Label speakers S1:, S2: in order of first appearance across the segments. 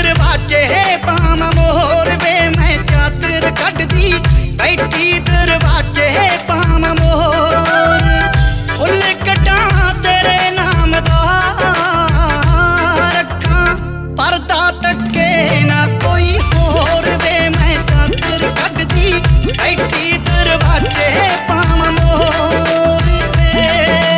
S1: दरवाजे पावा मोर वे मैं चादर कटदी बैठी दरवाजे पावा मोर फुल कटा तेरे नाम दा रखा परदा टके ना कोई होर वे मैं चादर कटदी बैठी दरवाजे पावा मोर वे।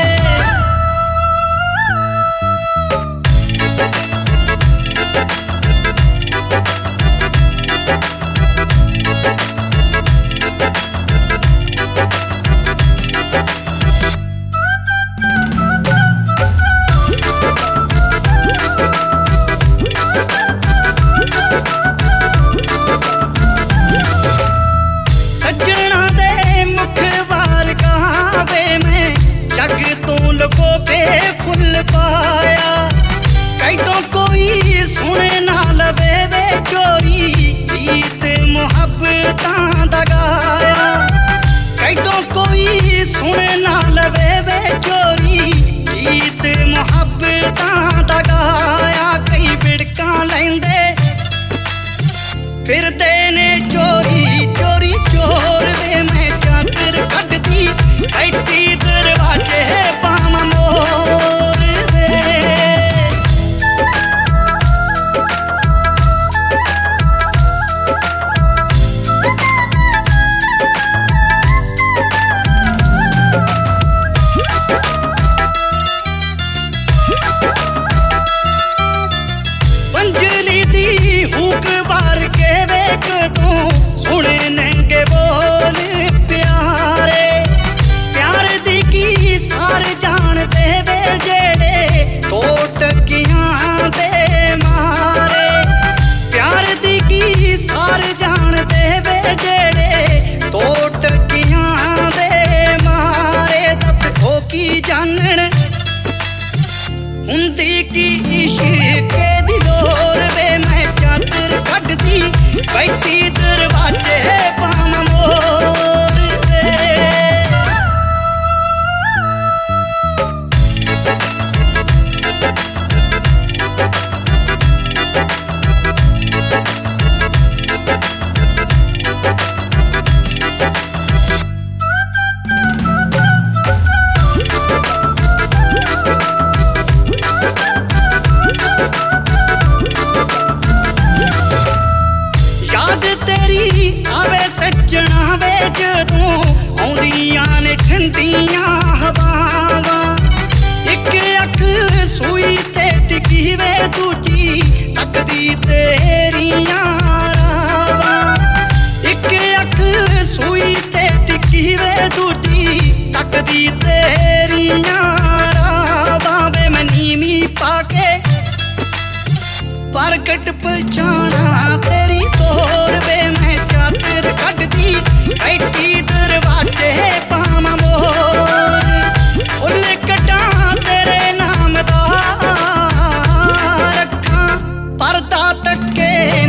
S1: सज्जना दे मुखबार कहावे मैं जग तो लुको के फुल पाया कई तो कोई सुने ना लवे वे चोरी गीत मुहब्बतां दा गाया कई तो कोई सुने ना लवे वे चोरी गीत मुहब्बतां दा गाया कई बिड़कां लैंदे फिरदे ने चोरी चोरी चोर वे मैं चादर कटदी बैठी दरवाजे पावा मोर वे। पंजली दी हुक बार के वेख तू सुने नंगे बोल प्यारे प्यार दी की सार जान दे वे जेड़े तो टकियां दे मारे प्यार दी की सार जान दे वे जेड़े तो टकियां दे मारे दस हो की जानन हुंदी की इश्क दी लोर वे मैं चादर कटदी बैठी दरवाजे पावा मोर वे। याद तेरी आवे सजना वे जदों आउंदियां ने ठंडियां हवावां एक अख सूई ते टिकी वे दूजी तकदी तेरियां रावां एक अख सूई ते टिकी वे दूजी तकदी तेरियां रावां वे मैं नीमी पाके प्रगट पछाना तेरी तोर वे मैं चादर कटदी बैठी दरवाजे पावा मोर फुल कटा तेरे नाम दा रखा परदा टके